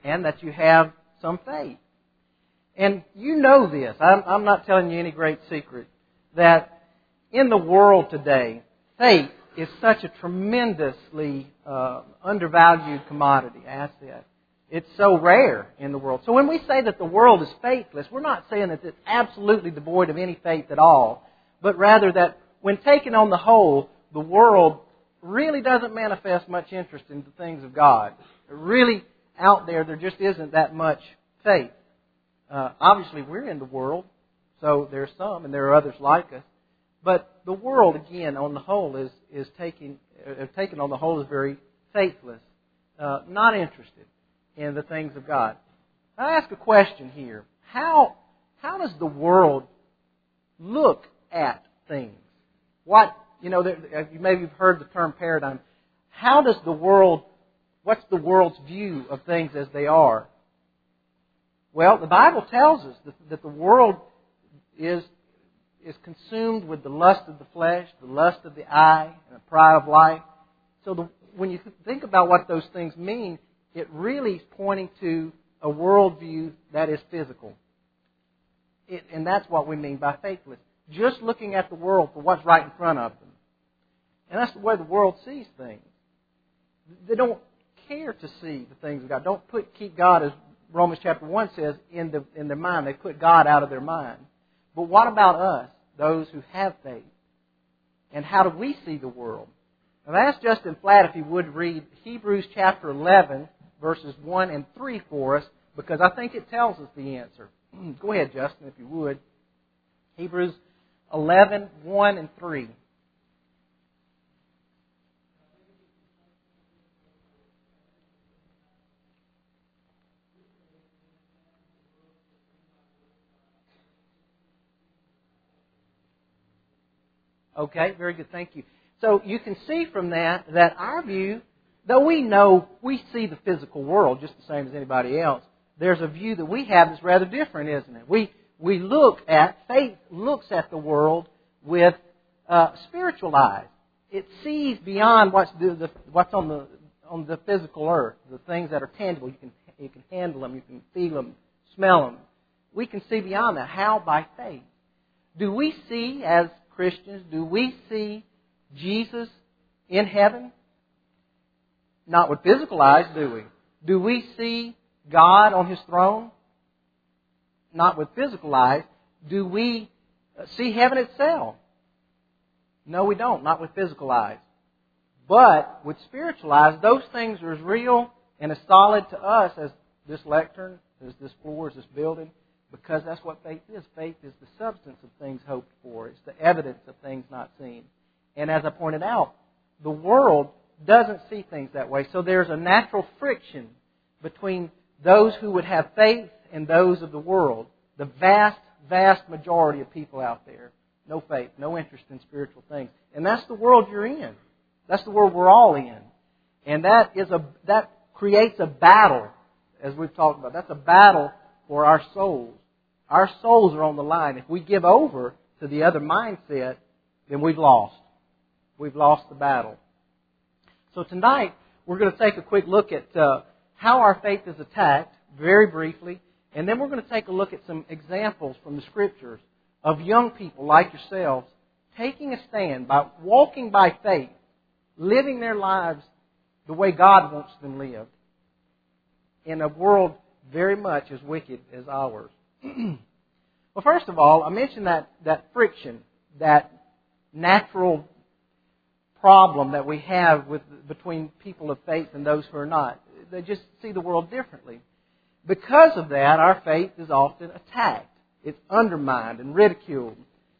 and that you have some faith. And you know this. I'm not telling you any great secret that in the world today, faith is such a tremendously undervalued commodity, asset. It's so rare in the world. So when we say that the world is faithless, we're not saying that it's absolutely devoid of any faith at all, but rather that when taken on the whole, the world really doesn't manifest much interest in the things of God. Really, out there just isn't that much faith. Obviously, we're in the world, so there's some, and there are others like us. But the world, again, on the whole, is taken on the whole, is very faithless, not interested in the things of God. I ask a question here: How does the world look at things? Maybe you've heard the term paradigm. What's the world's view of things as they are? Well, the Bible tells us that the world is consumed with the lust of the flesh, the lust of the eye, and the pride of life. So when you think about what those things mean, it really is pointing to a worldview that is physical. And that's what we mean by faithless. Just looking at the world for what's right in front of them. And that's the way the world sees things. They don't care to see the things of God. Don't keep God, as Romans chapter 1 says, in their mind. They put God out of their mind. But what about us, those who have faith? And how do we see the world? I've asked Justin Flatt if he would read Hebrews chapter 11, verses 1 and 3 for us, because I think it tells us the answer. Go ahead, Justin, if you would. Hebrews 11, 1 and 3. Okay, very good. Thank you. So you can see from that our view, though we see the physical world just the same as anybody else, there's a view that we have that's rather different, isn't it? Faith looks at the world with spiritual eyes. It sees beyond what's on the physical earth, the things that are tangible. You can handle them, you can feel them, smell them. We can see beyond that. How? By faith. Do we see, as Christians, do we see Jesus in heaven? Not with physical eyes, do we? Do we see God on His throne? Not with physical eyes. Do we see heaven itself? No, we don't. Not with physical eyes. But with spiritual eyes, those things are as real and as solid to us as this lectern, as this floor, as this building, because that's what faith is. Faith is the substance of things hoped for. It's the evidence of things not seen. And as I pointed out, the world doesn't see things that way. So there's a natural friction between those who would have faith and those of the world. The vast, vast majority of people out there, no faith, no interest in spiritual things. And that's the world you're in. That's the world we're all in. And that creates a battle, as we've talked about. That's a battle for our souls. Our souls are on the line. If we give over to the other mindset, then we've lost. We've lost the battle. So tonight, we're going to take a quick look at how our faith is attacked, very briefly, and then we're going to take a look at some examples from the Scriptures of young people like yourselves taking a stand by walking by faith, living their lives the way God wants them lived in a world very much as wicked as ours. Well, first of all, I mentioned that friction, that natural problem that we have between people of faith and those who are not. They just see the world differently. Because of that, our faith is often attacked. It's undermined and ridiculed.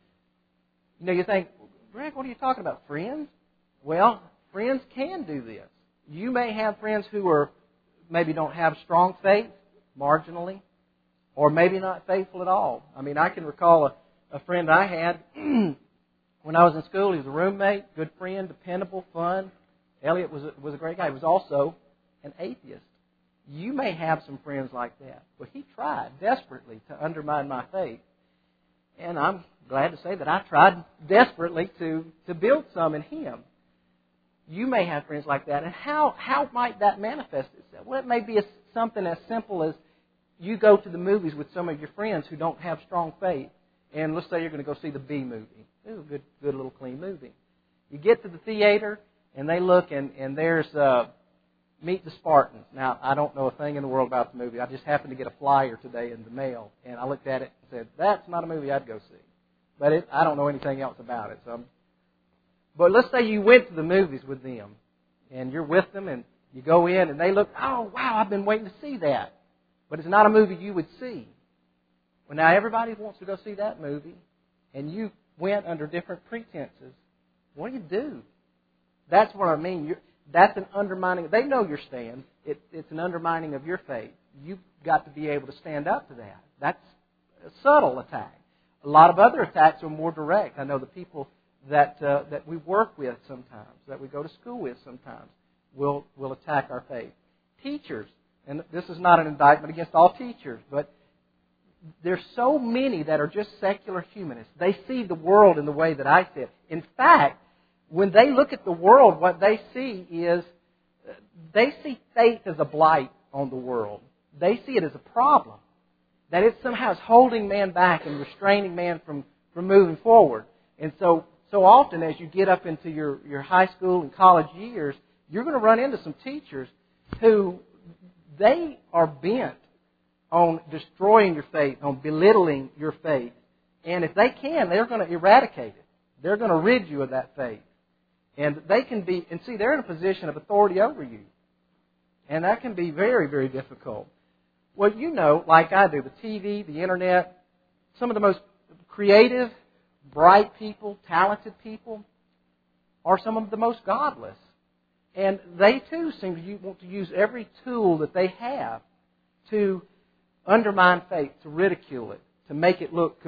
You think, Greg, what are you talking about? Friends? Well, friends can do this. You may have friends who maybe don't have strong faith, marginally, or maybe not faithful at all. I mean, I can recall a friend I had when I was in school. He was a roommate, good friend, dependable, fun. Elliot was a great guy. He was also an atheist. You may have some friends like that. But he tried desperately to undermine my faith. And I'm glad to say that I tried desperately to build some in him. you may have friends like that. And how might that manifest itself? Well, it may be something as simple as you go to the movies with some of your friends who don't have strong faith. And let's say you're going to go see the B movie. It's a good little clean movie. You get to the theater, and they look, and there's Meet the Spartans. Now, I don't know a thing in the world about the movie. I just happened to get a flyer today in the mail, and I looked at it and said, that's not a movie I'd go see. But I don't know anything else about it. But let's say you went to the movies with them, and you're with them, and you go in, and they look, oh, wow, I've been waiting to see that. But it's not a movie you would see. Well, now everybody wants to go see that movie, and you went under different pretenses. What do? That's what I mean. That's an undermining. They know your stand. It's an undermining of your faith. You've got to be able to stand up to that. That's a subtle attack. A lot of other attacks are more direct. I know the people that we work with sometimes, that we go to school with sometimes, will attack our faith. Teachers, and this is not an indictment against all teachers, but there's so many that are just secular humanists. They see the world in the way that I see it. In fact, when they look at the world, what they see is they see faith as a blight on the world. They see it as a problem. That it somehow is holding man back and restraining man from moving forward. And so often as you get up into your high school and college years, you're going to run into some teachers who they are bent on destroying your faith, on belittling your faith. And if they can, they're going to eradicate it. They're going to rid you of that faith. And they can be, and see, they're in a position of authority over you. And that can be very, very difficult. Well, you know, like I do, the TV, the Internet, some of the most creative, bright people, talented people are some of the most godless. And they, too, seem to want to use every tool that they have to undermine faith, to ridicule it, to make it look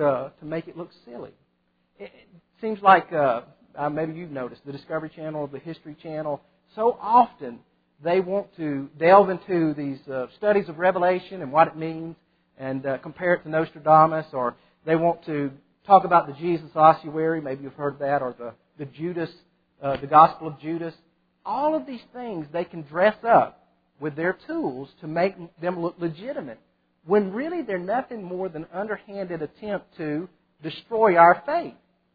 silly. It seems like maybe you've noticed the Discovery Channel or the History Channel. So often they want to delve into these studies of Revelation and what it means, and compare it to Nostradamus, or they want to talk about the Jesus ossuary. Maybe you've heard that, or the Judas, the Gospel of Judas. All of these things they can dress up with their tools to make them look legitimate, when really they're nothing more than underhanded attempt to destroy our faith.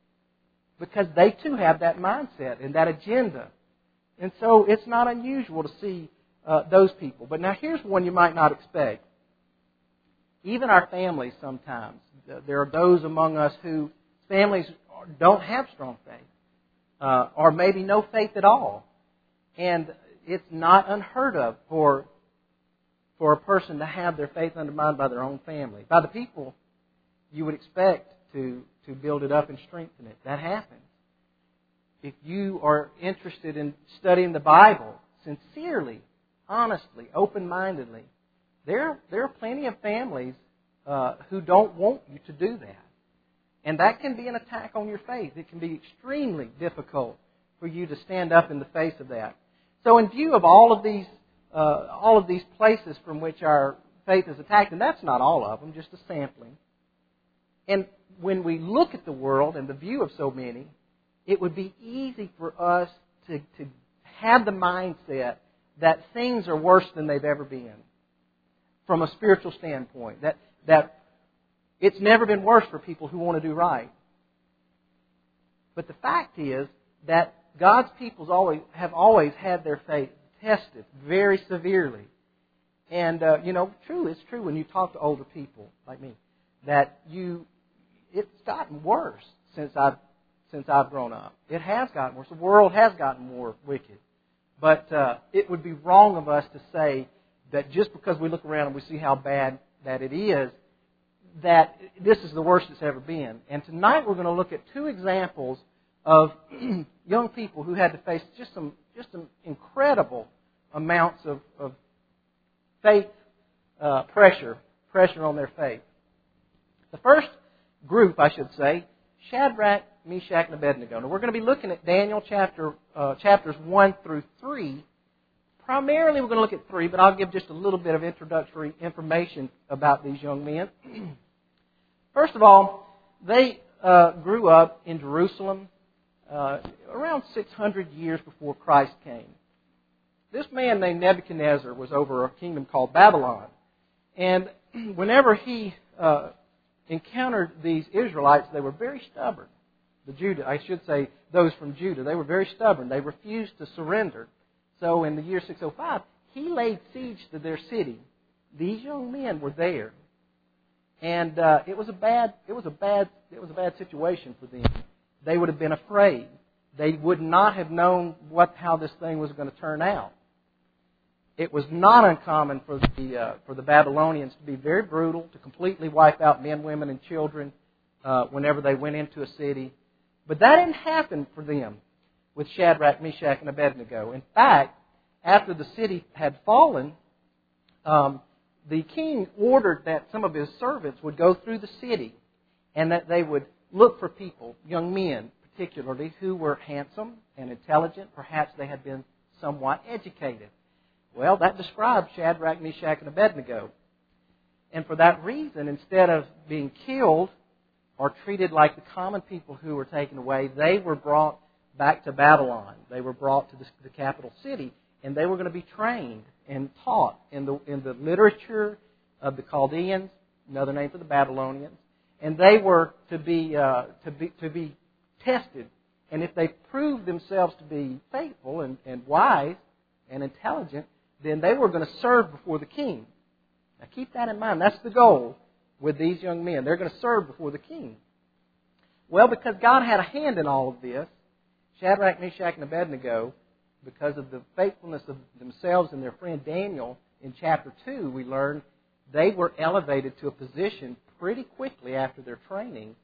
Because they too have that mindset and that agenda. And so it's not unusual to see those people. But now here's one you might not expect. Even our families sometimes. There are those among us who families don't have strong faith. Or maybe no faith at all. And it's not unheard of for a person to have their faith undermined by their own family. By the people you would expect to build it up and strengthen it. That happens. If you are interested in studying the Bible sincerely, honestly, open-mindedly, there are plenty of families who don't want you to do that. And that can be an attack on your faith. It can be extremely difficult for you to stand up in the face of that. So in view of all of these places from which our faith is attacked, and that's not all of them, just a sampling. And when we look at the world and the view of so many, it would be easy for us to have the mindset that things are worse than they've ever been from a spiritual standpoint. That it's never been worse for people who want to do right. But the fact is that God's people have always had their faith tested very severely. And, it's true when you talk to older people like me, that it's gotten worse since I've grown up. It has gotten worse. The world has gotten more wicked. But it would be wrong of us to say that just because we look around and we see how bad that it is, that this is the worst it's ever been. And tonight we're going to look at two examples of young people who had to face just some incredible amounts of faith pressure on their faith. The first group, I should say, Shadrach, Meshach, and Abednego. Now we're going to be looking at Daniel chapters 1 through 3. Primarily we're going to look at 3, but I'll give just a little bit of introductory information about these young men. First of all, they grew up in Jerusalem. around 600 years before Christ came. This man named Nebuchadnezzar was over a kingdom called Babylon. And whenever he encountered these Israelites, they were very stubborn. Those from Judah, they were very stubborn. They refused to surrender. So in the year 605, he laid siege to their city. These young men were there, and it was a bad situation for them. They would have been afraid. They would not have known how this thing was going to turn out. It was not uncommon for the Babylonians to be very brutal, to completely wipe out men, women, and children whenever they went into a city. But that didn't happen for them with Shadrach, Meshach, and Abednego. In fact, after the city had fallen, the king ordered that some of his servants would go through the city and that they would look for people, young men particularly, who were handsome and intelligent. Perhaps they had been somewhat educated. Well, that describes Shadrach, Meshach, and Abednego. And for that reason, instead of being killed or treated like the common people who were taken away, they were brought back to Babylon. They were brought to the capital city, and they were going to be trained and taught in the literature of the Chaldeans, another name for the Babylonians, and they were to be tested. And if they proved themselves to be faithful and wise and intelligent, then they were going to serve before the king. Now keep that in mind. That's the goal with these young men. They're going to serve before the king. Well, because God had a hand in all of this, Shadrach, Meshach, and Abednego, because of the faithfulness of themselves and their friend Daniel, in chapter 2, we learn they were elevated to a position pretty quickly after their training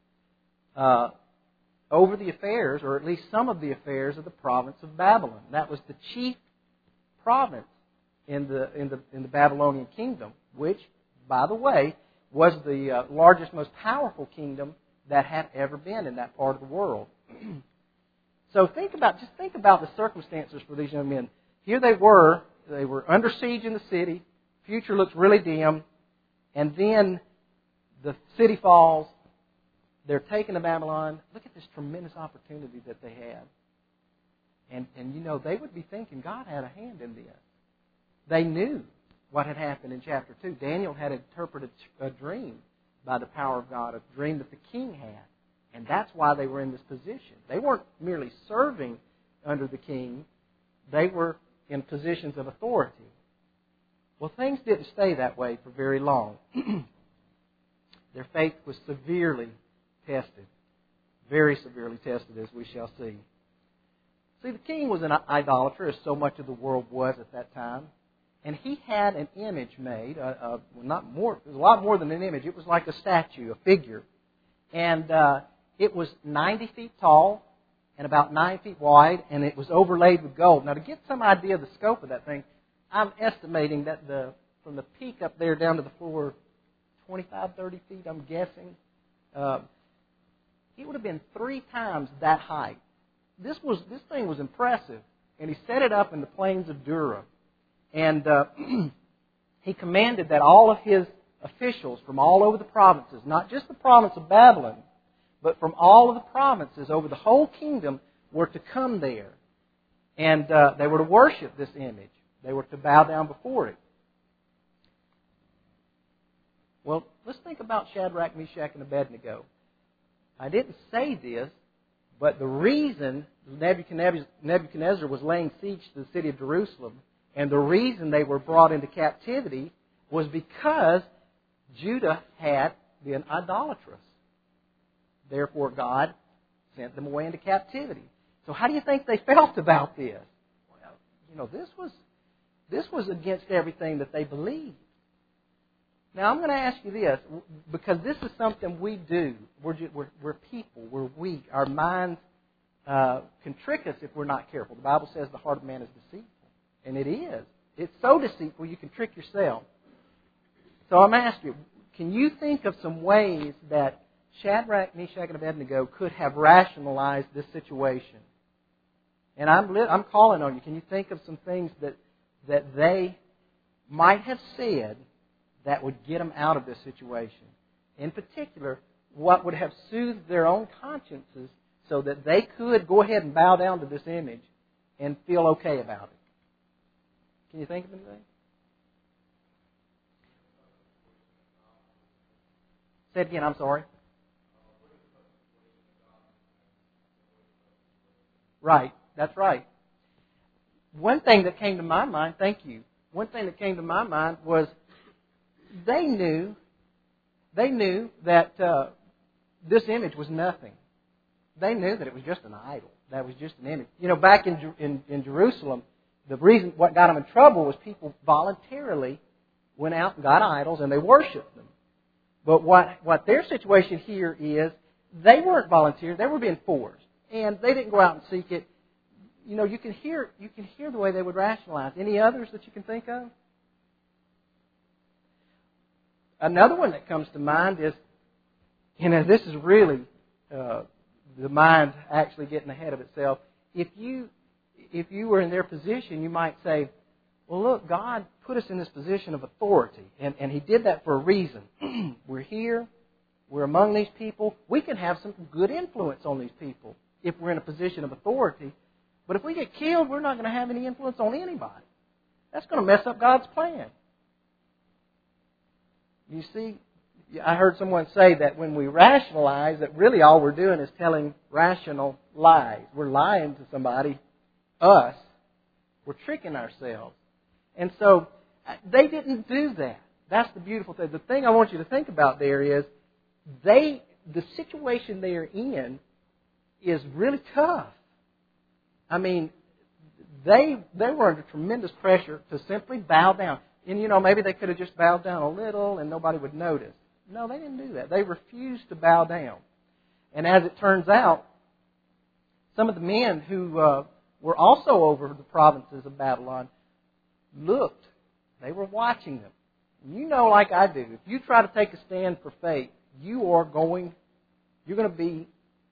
over the affairs, or at least some of the affairs, of the province of Babylon. That was the chief province in the Babylonian kingdom, which, by the way, was the largest, most powerful kingdom that had ever been in that part of the world. So think about the circumstances for these young men. Here they were under siege in the city. Future looks really dim, and then the city falls. They're taken to Babylon. Look at this tremendous opportunity that they had. And they would be thinking God had a hand in this. They knew what had happened in chapter 2. Daniel had interpreted a dream by the power of God, a dream that the king had. And that's why they were in this position. They weren't merely serving under the king. They were in positions of authority. Well, things didn't stay that way for very long. Their faith was severely tested. Very severely tested, as we shall see. See, the king was an idolater, as so much of the world was at that time. And he had an image made. It was a lot more than an image. It was like a statue, a figure. And it was 90 feet tall and about 9 feet wide, and it was overlaid with gold. Now, to get some idea of the scope of that thing, I'm estimating that from the peak up there down to the floor, 25, 30 feet, I'm guessing, it would have been 3 times that height. This thing was impressive, and he set it up in the plains of Dura. And he commanded that all of his officials from all over the provinces, not just the province of Babylon, but from all of the provinces over the whole kingdom, were to come there. And they were to worship this image. They were to bow down before it. Well, let's think about Shadrach, Meshach, and Abednego. I didn't say this, but the reason Nebuchadnezzar was laying siege to the city of Jerusalem, and the reason they were brought into captivity, was because Judah had been idolatrous. Therefore, God sent them away into captivity. So how do you think they felt about this? Well, this was against everything that they believed. Now, I'm going to ask you this, because this is something we do. We're people. We're weak. Our minds can trick us if we're not careful. The Bible says the heart of man is deceitful. And it is. It's so deceitful you can trick yourself. So I'm asking you, can you think of some ways that Shadrach, Meshach, and Abednego could have rationalized this situation? And I'm calling on you. Can you think of some things that they might have said that would get them out of this situation? In particular, what would have soothed their own consciences so that they could go ahead and bow down to this image and feel okay about it. Can you think of anything? Say it again, I'm sorry. Right, that's right. One thing that came to my mind, thank you. One thing that came to my mind was they knew that this image was nothing. They knew that it was just an idol. That was just an image. You know, back in Jerusalem, the reason what got them in trouble was people voluntarily went out and got idols and they worshipped them. But what their situation here is, they weren't volunteers; they were being forced, and they didn't go out and seek it. You know, you can hear the way they would rationalize. Any others that you can think of? Another one that comes to mind is, you know, this is really the mind actually getting ahead of itself. If you were in their position, you might say, well, look, God put us in this position of authority, and He did that for a reason. We're here. We're among these people. We can have some good influence on these people if we're in a position of authority. But if we get killed, we're not going to have any influence on anybody. That's going to mess up God's plan. You see, I heard someone say that when we rationalize, that really all we're doing is telling rational lies. We're lying to somebody, us. We're tricking ourselves. And so they didn't do that. That's the beautiful thing. The thing I want you to think about there is the situation they are in is really tough. I mean, they were under tremendous pressure to simply bow down. And, you know, maybe they could have just bowed down a little and nobody would notice. No, they didn't do that. They refused to bow down. And as it turns out, some of the men who were also over the provinces of Babylon looked. They were watching them. You know, like I do, if you try to take a stand for faith, you're going to be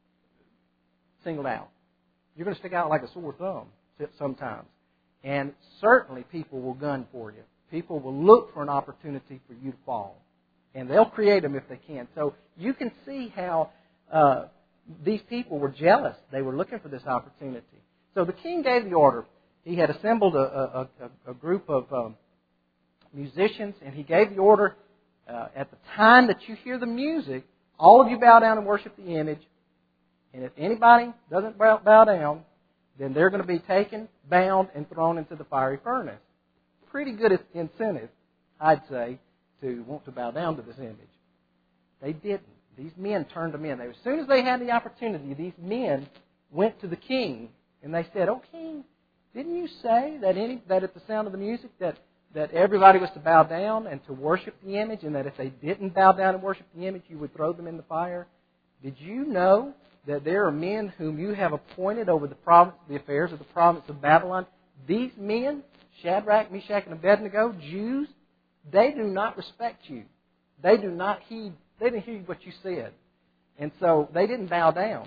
singled out. You're going to stick out like a sore thumb sometimes. And certainly people will gun for you. People will look for an opportunity for you to fall. And they'll create them if they can. So you can see how these people were jealous. They were looking for this opportunity. So the king gave the order. He had assembled a group of musicians, and he gave the order, at the time that you hear the music, all of you bow down and worship the image. And if anybody doesn't bow down, then they're going to be taken, bound, and thrown into the fiery furnace. Pretty good incentive, I'd say, to want to bow down to this image. They didn't. These men turned them in. As soon as they had the opportunity, these men went to the king, and they said, "Oh, king, didn't you say that at the sound of the music that everybody was to bow down and to worship the image, and that if they didn't bow down and worship the image, you would throw them in the fire? Did you know that there are men whom you have appointed over the affairs of the province of Babylon? These men, Shadrach, Meshach, and Abednego, Jews, they do not respect you. They do not heed. They didn't hear what you said. And so they didn't bow down."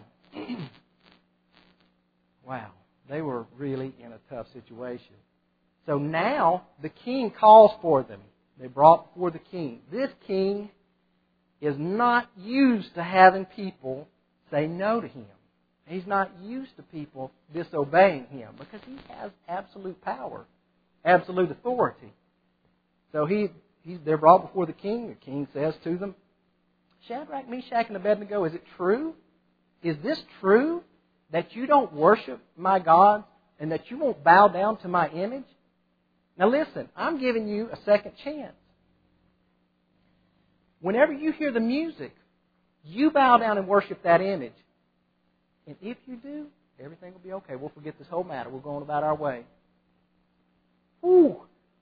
Wow. They were really in a tough situation. So now the king calls for them. They brought before the king. This king is not used to having people say no to him. He's not used to people disobeying him because he has absolute power, absolute authority. So they're brought before the king. The king says to them, "Shadrach, Meshach, and Abednego, is it true? Is this true that you don't worship my gods and that you won't bow down to my image? Now listen, I'm giving you a second chance. Whenever you hear the music, you bow down and worship that image. And if you do, everything will be okay. We'll forget this whole matter. We're going about our way." Whew.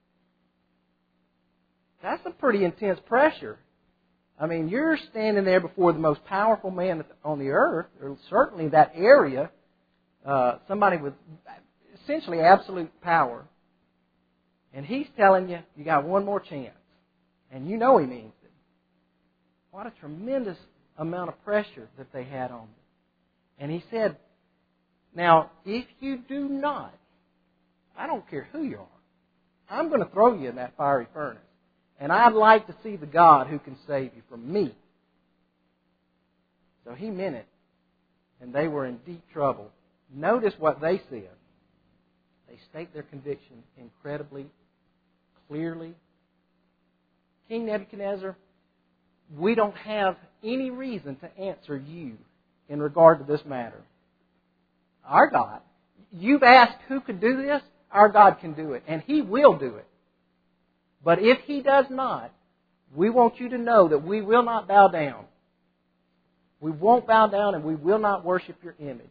That's a pretty intense pressure. I mean, you're standing there before the most powerful man on the earth, or certainly that area, somebody with essentially absolute power. And he's telling you, you got one more chance. And you know he means it. What a tremendous amount of pressure that they had on them. And he said, "Now, if you do not, I don't care who you are, I'm going to throw you in that fiery furnace. And I'd like to see the God who can save you from me." So he meant it. and they were in deep trouble. Notice what they said. They state their conviction incredibly clearly. King Nebuchadnezzar, we don't have any reason to answer you in regard to this matter. Our God, you've asked who could do this? Our God can do it, and He will do it. But if He does not, we want you to know that we will not bow down. We won't bow down, and we will not worship your image.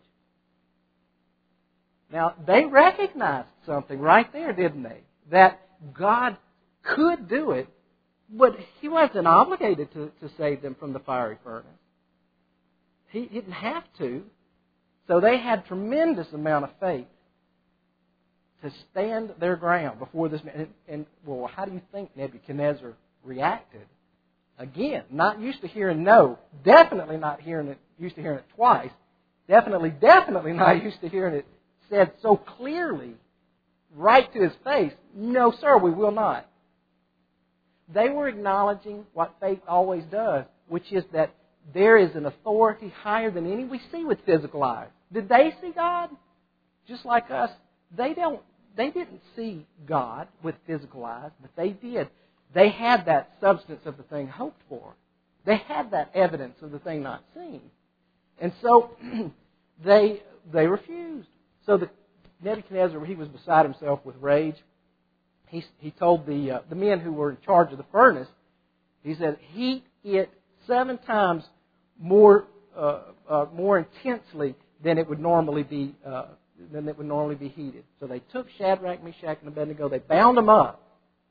Now, they recognized something right there, didn't they? That God could do it, but He wasn't obligated to save them from the fiery furnace. He didn't have to. So they had tremendous amount of faith to stand their ground before this man. And well, how do you think Nebuchadnezzar reacted? Again, not used to hearing no. Definitely not used to hearing it twice. Definitely not used to hearing it said so clearly, right to his face. No, sir, we will not. They were acknowledging what faith always does, which is that there is an authority higher than any we see with physical eyes. Did they see God? Just like us, they didn't see God with physical eyes, but they did. They had that substance of the thing hoped for. They had that evidence of the thing not seen. And so they refused. So Nebuchadnezzar, he was beside himself with rage. He told the men who were in charge of the furnace, he said, heat it 7 times more intensely than it would normally be heated. So they took Shadrach, Meshach, and Abednego. They bound them up.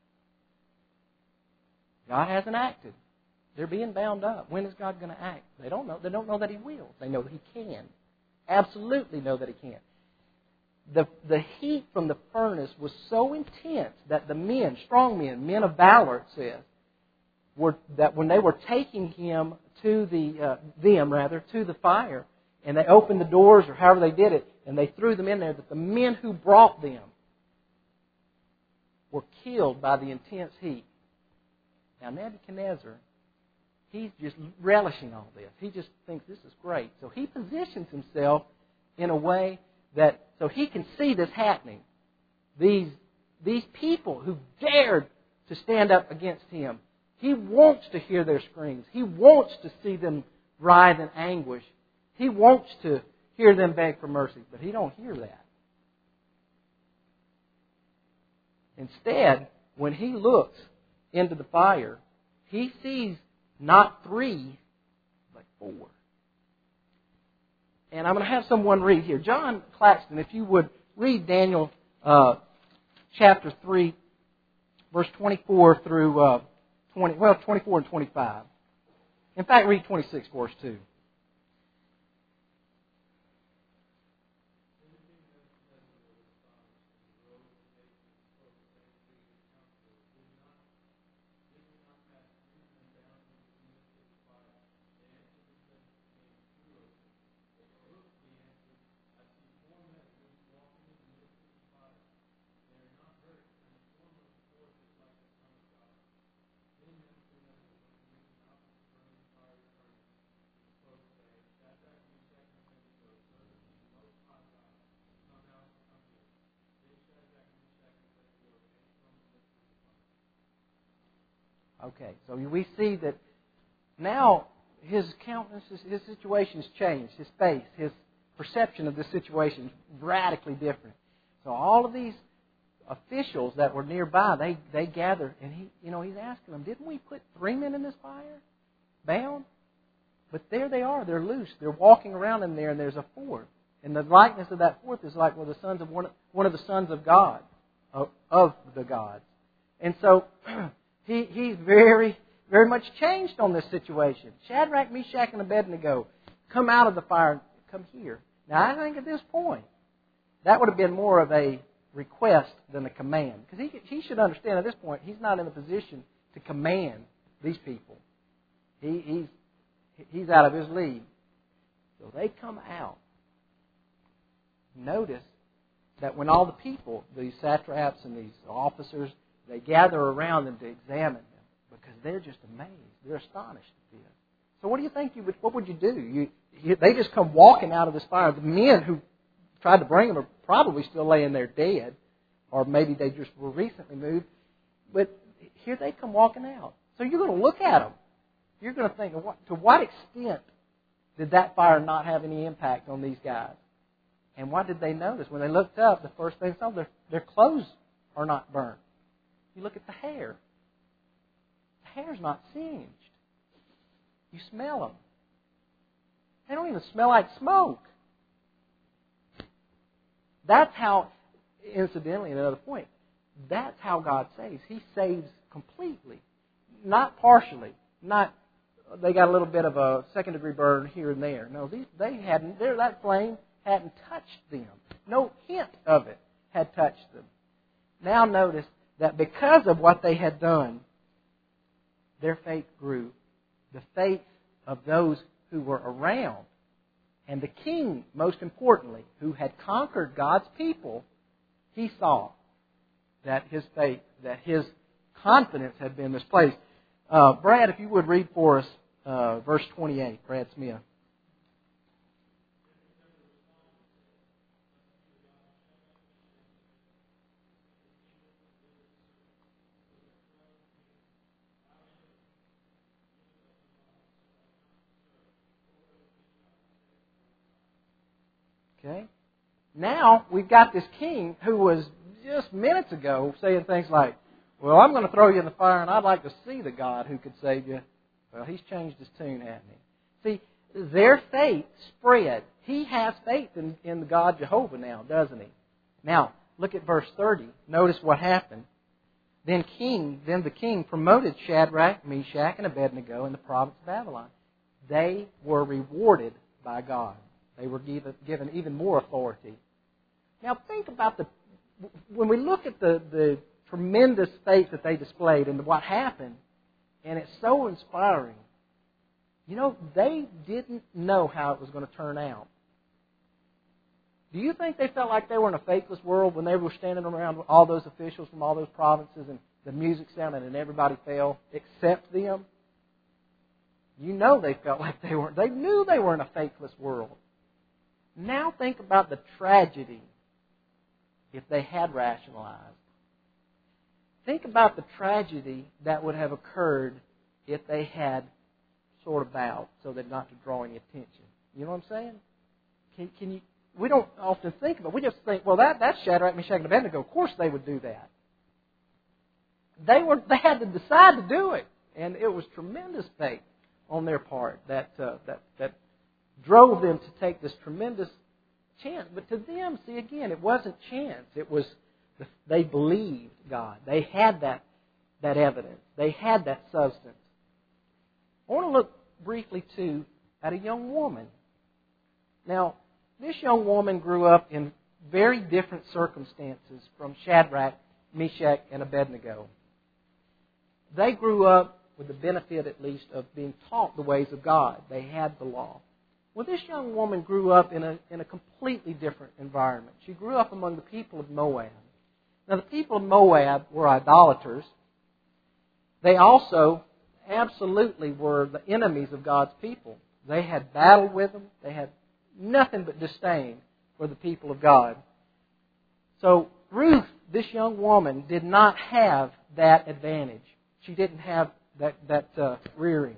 God hasn't acted. They're being bound up. When is God going to act? They don't know. They don't know that He will. They know that He can. Absolutely know that He can. The heat from the furnace was so intense that the men, strong men of valor, it says, that when they were taking him to the fire, and they opened the doors or however they did it, and they threw them in there, that the men who brought them were killed by the intense heat. Now Nebuchadnezzar, he's just relishing all this. He just thinks this is great. So he positions himself in a way that so he can see this happening. These people who dared to stand up against him, he wants to hear their screams. He wants to see them writhe in anguish. He wants to hear them beg for mercy, but he don't hear that. Instead, when he looks into the fire, he sees not 3, but 4. And I'm going to have someone read here. John Claxton, if you would read Daniel chapter 3, verse 24 through 24 and 25. In fact, read 26 for us too. Okay, so we see that now his countenance, his situation has changed. His face, his perception of this situation is radically different. So all of these officials that were nearby, they gather, and he's asking them, didn't we put 3 men in this fire, bound? But there they are, they're loose. They're walking around in there, and there's a 4th. And the likeness of that 4th is like the sons of one of the sons of God, of the gods. And so He's very, very much changed on this situation. Shadrach, Meshach, and Abednego, come out of the fire, come here. Now, I think at this point, that would have been more of a request than a command. Because he should understand at this point, he's not in a position to command these people. He's out of his league. So they come out. Notice that when all the people, these satraps and these officers, they gather around them to examine them because they're just amazed. They're astonished at this. So what do you think what would you do? They just come walking out of this fire. The men who tried to bring them are probably still laying there dead, or maybe they just were recently moved. But here they come walking out. So you're going to look at them. You're going to think, to what extent did that fire not have any impact on these guys? And what did they notice? When they looked up, the first thing they saw, their clothes are not burnt. You look at the hair. The hair's not singed. You smell them. They don't even smell like smoke. That's how, incidentally, another point, that's how God saves. He saves completely, not partially, not they got a little bit of a second-degree burn here and there. No, that flame hadn't touched them. No hint of it had touched them. Now notice that because of what they had done, their faith grew. The faith of those who were around. And the king, most importantly, who had conquered God's people, he saw that his faith, that his confidence had been misplaced. Brad, if you would read for us verse 28, Brad Smith. Okay. Now we've got this king who was just minutes ago saying things like, well, I'm going to throw you in the fire and I'd like to see the God who could save you. Well, he's changed his tune, hasn't he? See, their faith spread. He has faith in the God Jehovah now, doesn't he? Now, look at verse 30. Notice what happened. Then the king promoted Shadrach, Meshach, and Abednego in the province of Babylon. They were rewarded by God. They were given even more authority. Now think about when we look at the tremendous faith that they displayed and what happened, and it's so inspiring. You know, they didn't know how it was going to turn out. Do you think they felt like they were in a faithless world when they were standing around all those officials from all those provinces and the music sounded and everybody fell except them? You know they felt like they weren't. They knew they were in a faithless world. Now think about the tragedy if they had rationalized. Think about the tragedy that would have occurred if they had sort of bowed so that not to draw any attention. You know what I'm saying? Can you? We don't often think about it. We just think, well, that's Shadrach, Meshach, and Abednego. Of course they would do that. They had to decide to do it, and it was tremendous faith on their part that drove them to take this tremendous chance. But to them, see, again, it wasn't chance. It was they believed God. They had that evidence. They had that substance. I want to look briefly, too, at a young woman. Now, this young woman grew up in very different circumstances from Shadrach, Meshach, and Abednego. They grew up with the benefit, at least, of being taught the ways of God. They had the law. Well, this young woman grew up in a completely different environment. She grew up among the people of Moab. Now, the people of Moab were idolaters. They also absolutely were the enemies of God's people. They had battled with them. They had nothing but disdain for the people of God. So Ruth, this young woman, did not have that advantage. She didn't have that rearing.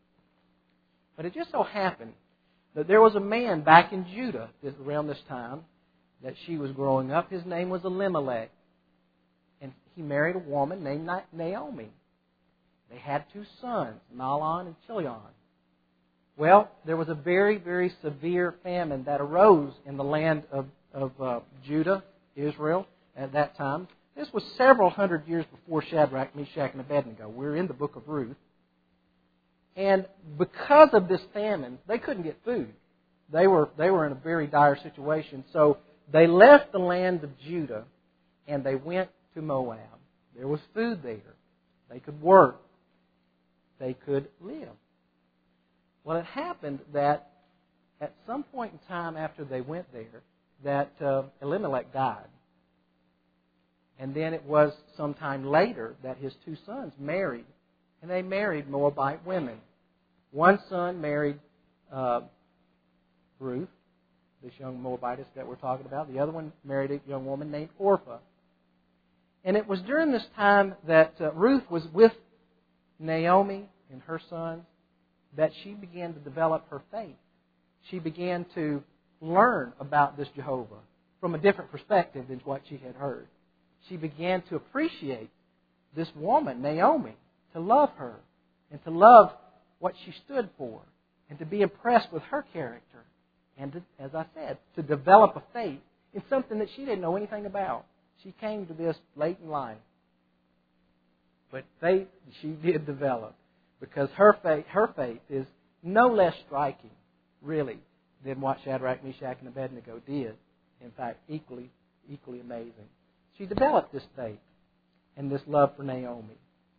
But it just so happened that there was a man back in Judah around this time that she was growing up. His name was Elimelech. And he married a woman named Naomi. They had 2 sons, Mahlon and Chilion. Well, there was a very, very severe famine that arose in the land of Judah, Israel, at that time. This was several hundred years before Shadrach, Meshach, and Abednego. We're in the book of Ruth. And because of this famine, they couldn't get food. They were in a very dire situation. So they left the land of Judah and they went to Moab. There was food there. They could work. They could live. Well, it happened that at some point in time after they went there, that Elimelech died. And then it was sometime later that his 2 sons married. And they married Moabite women. One son married Ruth, this young Moabitess that we're talking about. The other one married a young woman named Orpah. And it was during this time that Ruth was with Naomi and her sons that she began to develop her faith. She began to learn about this Jehovah from a different perspective than what she had heard. She began to appreciate this woman, Naomi, to love her and to love what she stood for and to be impressed with her character and, to, as I said, to develop a faith in something that she didn't know anything about. She came to this late in life. But faith she did develop because her faith is no less striking, really, than what Shadrach, Meshach, and Abednego did. In fact, equally amazing. She developed this faith and this love for Naomi.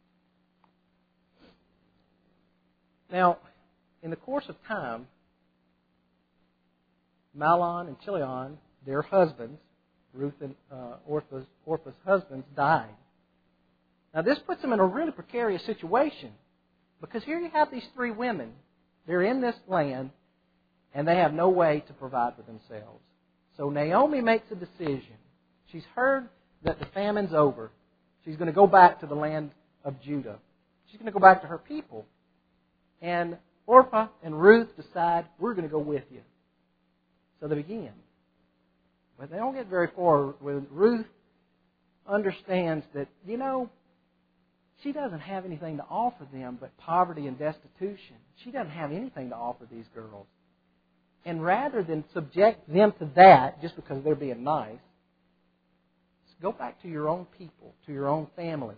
Now, in the course of time, Mahlon and Chilion, their husbands, Ruth and Orpah's husbands, died. Now, this puts them in a really precarious situation because here you have these three women. They're in this land, and they have no way to provide for themselves. So Naomi makes a decision. She's heard that the famine's over. She's going to go back to the land of Judah. She's going to go back to her people. And Orpah and Ruth decide, we're going to go with you. So they begin. But they don't get very far when Ruth understands that, she doesn't have anything to offer them but poverty and destitution. She doesn't have anything to offer these girls. And rather than subject them to that just because they're being nice, go back to your own people, to your own families.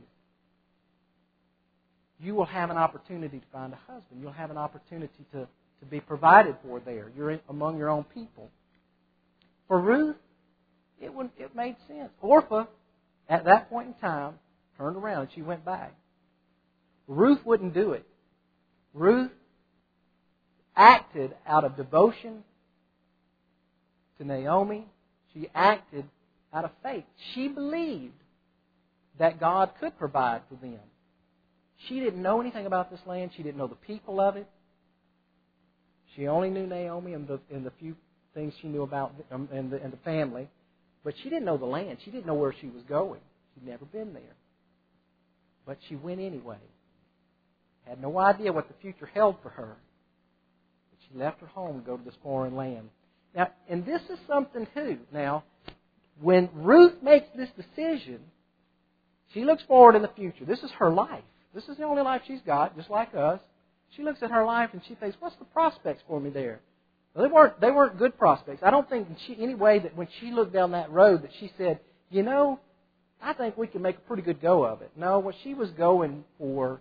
You will have an opportunity to find a husband. You'll have an opportunity to be provided for there. You're among your own people. For Ruth, it made sense. Orpah, at that point in time, turned around and she went back. Ruth wouldn't do it. Ruth acted out of devotion to Naomi. She acted out of faith. She believed that God could provide for them. She didn't know anything about this land. She didn't know the people of it. She only knew Naomi and the few things she knew about and the family. But she didn't know the land. She didn't know where she was going. She'd never been there. But she went anyway. Had no idea what the future held for her. But she left her home to go to this foreign land. Now, and this is something too. Now, when Ruth makes this decision, she looks forward in the future. This is her life. This is the only life she's got, just like us. She looks at her life and she thinks, what's the prospects for me there? Well, they weren't good prospects. I don't think in any way that when she looked down that road that she said, I think we can make a pretty good go of it. No, what she was going for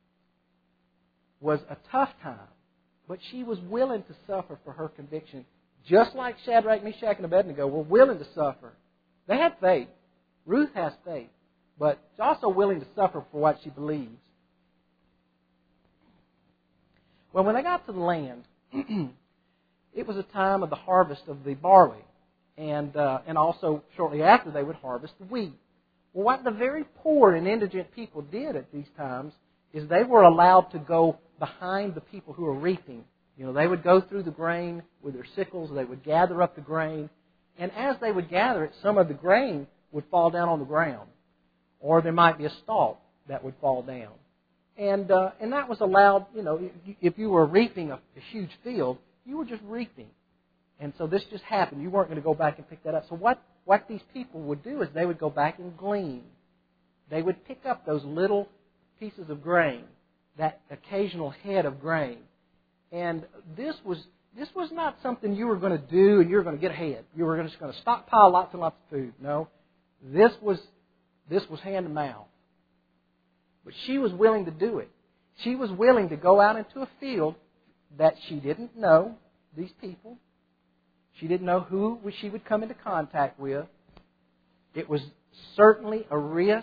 was a tough time. But she was willing to suffer for her conviction. Just like Shadrach, Meshach, and Abednego were willing to suffer. They had faith. Ruth has faith. But she's also willing to suffer for what she believes. Well, when they got to the land, it was a time of the harvest of the barley. And also, shortly after, they would harvest the wheat. Well, what the very poor and indigent people did at these times is they were allowed to go behind the people who were reaping. They would go through the grain with their sickles. They would gather up the grain. And as they would gather it, some of the grain would fall down on the ground. Or there might be a stalk that would fall down. And that was allowed, if you were reaping a huge field, you were just reaping. And so this just happened. You weren't going to go back and pick that up. So what these people would do is they would go back and glean. They would pick up those little pieces of grain, that occasional head of grain. And this was not something you were going to do and you were going to get ahead. You were just going to stockpile lots and lots of food. No, this was hand to mouth. But she was willing to do it. She was willing to go out into a field that she didn't know, these people. She didn't know who she would come into contact with. It was certainly a risk.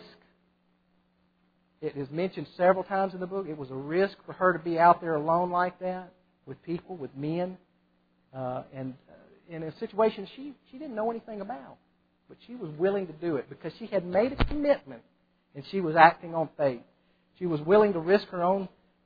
It is mentioned several times in the book. It was a risk for her to be out there alone like that, with people, with men, and in a situation she didn't know anything about. But she was willing to do it because she had made a commitment and she was acting on faith. She was willing to risk her own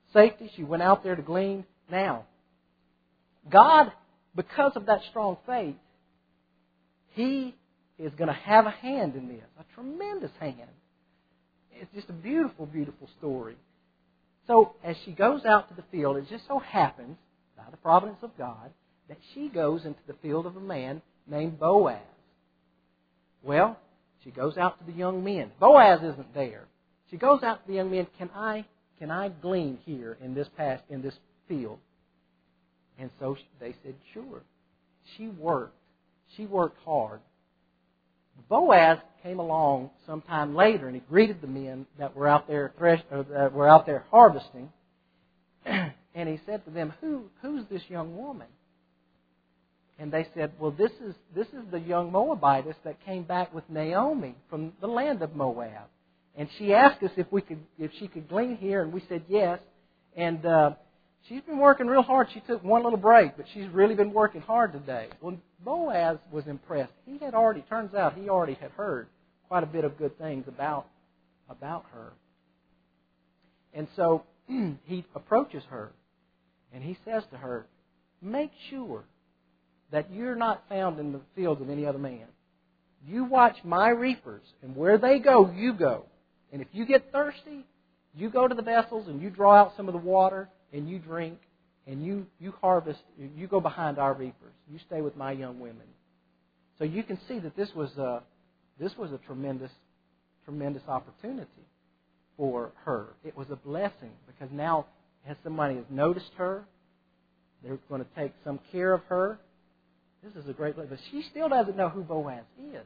safety. She went out there to glean. Now, God, because of that strong faith, He is going to have a hand in this, a tremendous hand. It's just a beautiful, beautiful story. So as she goes out to the field, it just so happens, by the providence of God, that she goes into the field of a man named Boaz. Well, she goes out to the young men. Boaz isn't there. She goes out to the young men. Can I glean here in this field? And so they said, sure. She worked. She worked hard. Boaz came along sometime later, and he greeted the men that were out there harvesting, and he said to them, "Who's this young woman?" And they said, "Well, this is the young Moabitess that came back with Naomi from the land of Moab, and she asked us if she could glean here, and we said yes, and she's been working real hard. She took one little break, but she's really been working hard today." Well, Boaz was impressed. Turns out he already had heard quite a bit of good things about her. And so he approaches her, and he says to her, "Make sure that you're not found in the fields of any other man. You watch my reapers, and where they go, you go. And if you get thirsty, you go to the vessels, and you draw out some of the water, and you drink, and you harvest, you go behind our reapers. You stay with my young women." So you can see that this was a tremendous, tremendous opportunity for her. It was a blessing because now, as somebody has noticed her, they're going to take some care of her. This is a great blessing. But she still doesn't know who Boaz is.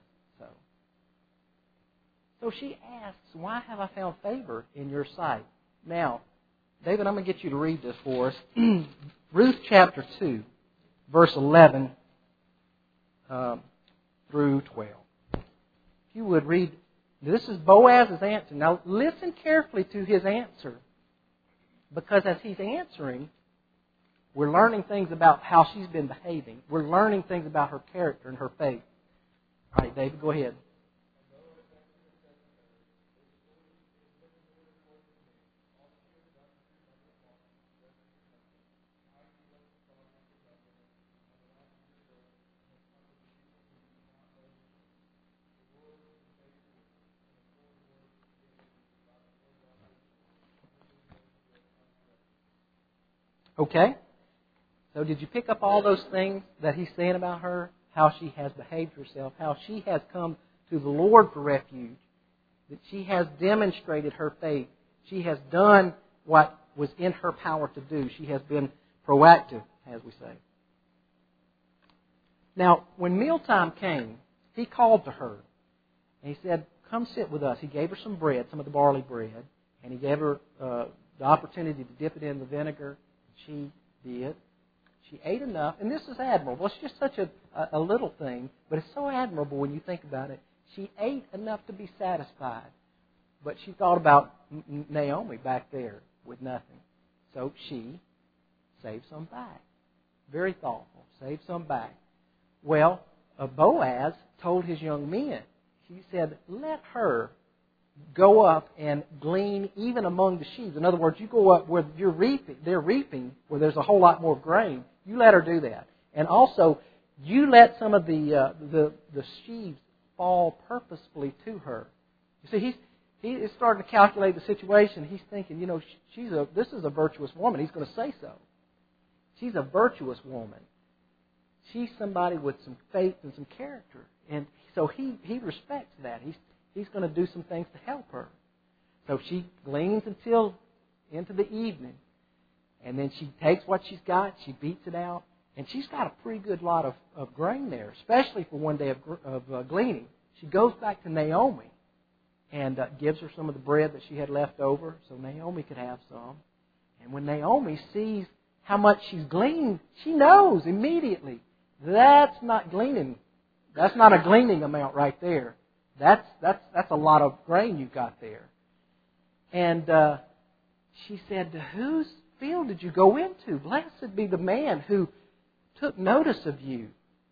So she asks, "Why have I found favor in your sight?" Now, David, I'm going to get you to read this for us. Ruth chapter 2, verse 11 through 12. If you would read, this is Boaz's answer. Now, listen carefully to his answer. Because as he's answering, we're learning things about how she's been behaving. We're learning things about her character and her faith. All right, David, go ahead. Okay? So did you pick up all those things that he's saying about her? How she has behaved herself, how she has come to the Lord for refuge, that she has demonstrated her faith. She has done what was in her power to do. She has been proactive, as we say. Now, when mealtime came, he called to her, and he said, "Come sit with us." He gave her some bread, some of the barley bread, and he gave her the opportunity to dip it in the vinegar. She did. She ate enough, and this is admirable. It's just such a little thing, but it's so admirable when you think about it. She ate enough to be satisfied, but she thought about Naomi back there with nothing. So she saved some back. Very thoughtful. Saved some back. Well, Boaz told his young men, he said, "Let her go up and glean even among the sheaves." In other words, you go up where they're reaping, where there's a whole lot more grain. You let her do that. And also, you let some of the sheaves fall purposefully to her. You see, he is starting to calculate the situation. He's thinking, this is a virtuous woman. He's going to say so. She's a virtuous woman. She's somebody with some faith and some character. And so he respects that. He's going to do some things to help her. So she gleans until into the evening. And then she takes what she's got, she beats it out, and she's got a pretty good lot of grain there, especially for one day of gleaning. She goes back to Naomi and gives her some of the bread that she had left over so Naomi could have some. And when Naomi sees how much she's gleaned, she knows immediately that's not gleaning. That's not a gleaning amount right there. That's a lot of grain you've got there. And she said, "Whose field did you go into? Blessed be the man who took notice of you."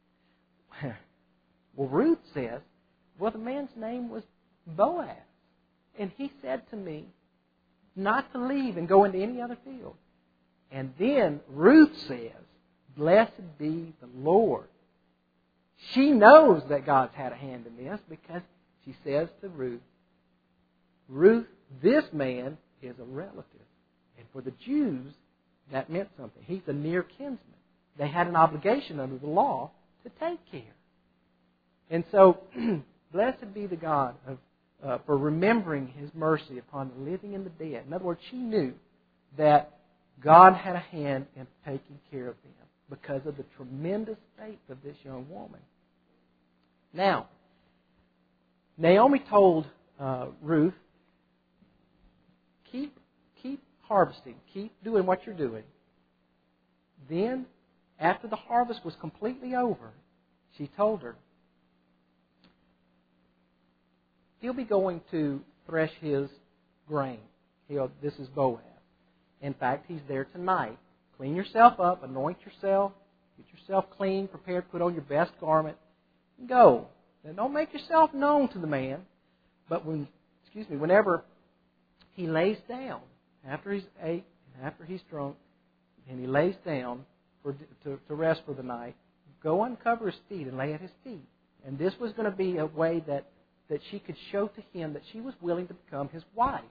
Well, Ruth says, "Well, the man's name was Boaz. And he said to me, not to leave and go into any other field. And then Ruth says, blessed be the Lord. She knows that God's had a hand in this because she says to Ruth, Ruth, this man is a relative. And for the Jews, that meant something. He's a near kinsman. They had an obligation under the law to take care. And so, blessed be the God for remembering His mercy upon the living and the dead. In other words, she knew that God had a hand in taking care of them because of the tremendous faith of this young woman. Now, Naomi told Ruth, keep harvesting, keep doing what you're doing. Then, after the harvest was completely over, she told her, he'll be going to thresh his grain. This is Boaz. In fact, he's there tonight. Clean yourself up, anoint yourself, get yourself clean, prepared, put on your best garment, and go. Now, don't make yourself known to the man, but whenever he lays down, after he's ate and after he's drunk, and he lays down to rest for the night, go uncover his feet and lay at his feet. And this was going to be a way that she could show to him that she was willing to become his wife.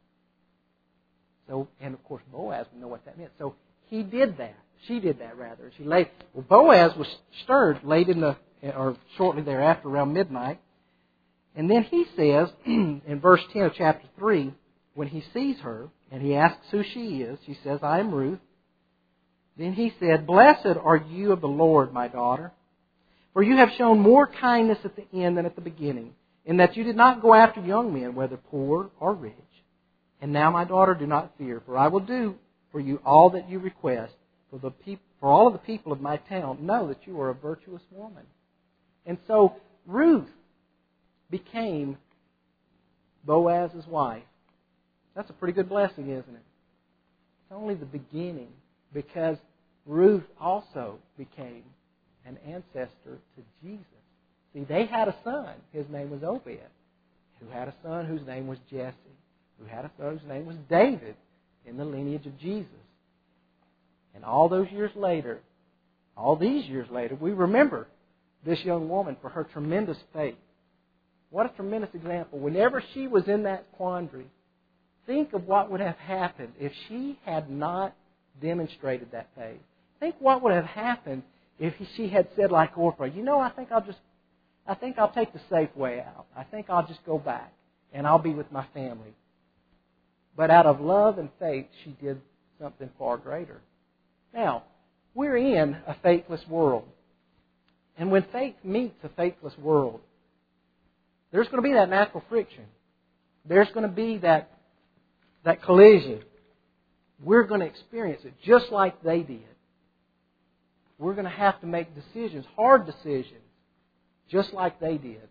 So, and of course Boaz would know what that meant. So he did that. She did that rather. She laid. Well, Boaz was stirred shortly thereafter, around midnight. And then he says in verse 10 of chapter 3, when he sees her and he asks who she is, she says, I am Ruth. Then he said, blessed are you of the Lord, my daughter, for you have shown more kindness at the end than at the beginning, in that you did not go after young men, whether poor or rich. And now, my daughter, do not fear, for I will do for you all that you request. For all of the people of my town know that you are a virtuous woman. And so Ruth became Boaz's wife. That's a pretty good blessing, isn't it? It's only the beginning, because Ruth also became an ancestor to Jesus. See, they had a son. His name was Obed, who had a son whose name was Jesse, who had a son whose name was David, in the lineage of Jesus. And all these years later, we remember this young woman for her tremendous faith. What a tremendous example. Whenever she was in that quandary, think of what would have happened if she had not demonstrated that faith. Think what would have happened if she had said like Orpah, I think I'll take the safe way out. I think I'll just go back and I'll be with my family. But out of love and faith, she did something far greater. Now, we're in a faithless world. And when faith meets a faithless world, there's going to be that natural friction. There's going to be that collision. We're going to experience it just like they did. We're going to have to make decisions, hard decisions, just like they did.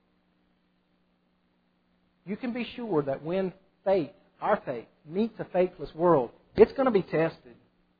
You can be sure that when faith, our faith, meets a faithless world, it's going to be tested.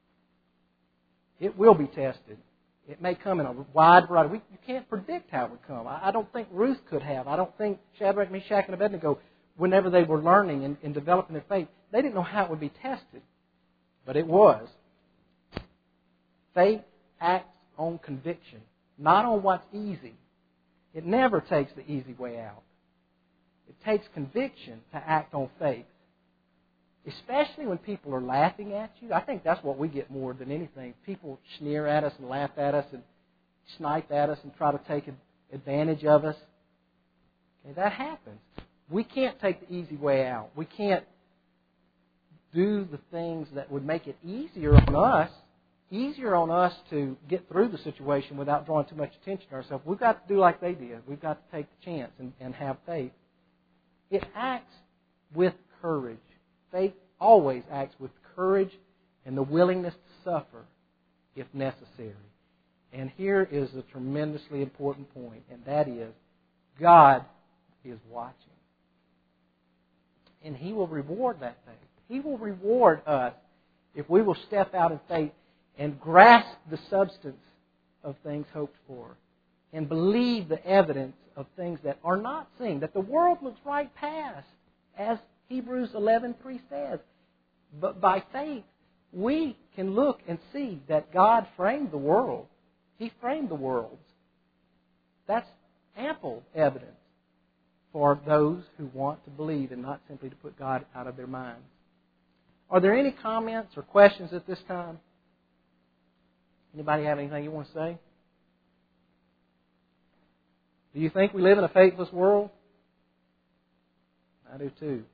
It will be tested. It may come in a wide variety. You can't predict how it would come. I don't think Ruth could have. I don't think Shadrach, Meshach, and Abednego, whenever they were learning and developing their faith, they didn't know how it would be tested. But it was. Faith acts on conviction, not on what's easy. It never takes the easy way out. It takes conviction to act on faith. Especially when people are laughing at you. I think that's what we get more than anything. People sneer at us and laugh at us and snipe at us and try to take advantage of us. Okay, that happens. We can't take the easy way out. We can't do the things that would make it easier on us to get through the situation without drawing too much attention to ourselves. We've got to do like they did. We've got to take the chance and have faith. It acts with courage. Faith always acts with courage and the willingness to suffer if necessary. And here is a tremendously important point, and that is God is watching. And He will reward that faith. He will reward us if we will step out in faith and grasp the substance of things hoped for and believe the evidence of things that are not seen, that the world looks right past as Hebrews 11:3 says. But by faith, we can look and see that God framed the world. He framed the worlds. That's ample evidence for those who want to believe and not simply to put God out of their minds. Are there any comments or questions at this time? Anybody have anything you want to say? Do you think we live in a faithless world? I do too.